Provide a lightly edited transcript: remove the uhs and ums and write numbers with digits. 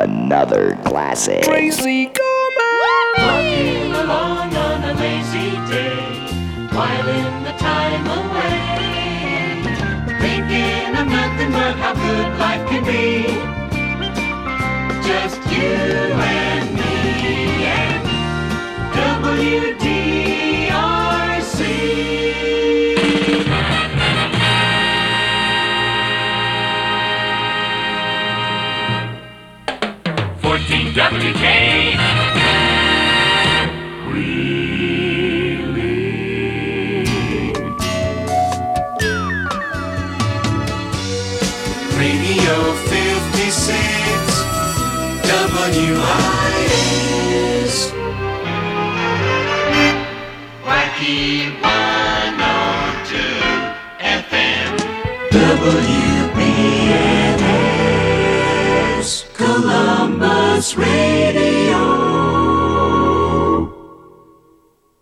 another classic. Tracy Coleman! Walking along on a lazy day, whiling the time away, thinking of nothing but how good life can be. Just you and me and WDRC. 14 WK. Radio 56 WIS Wacky 102 FM WBNS Columbus Radio.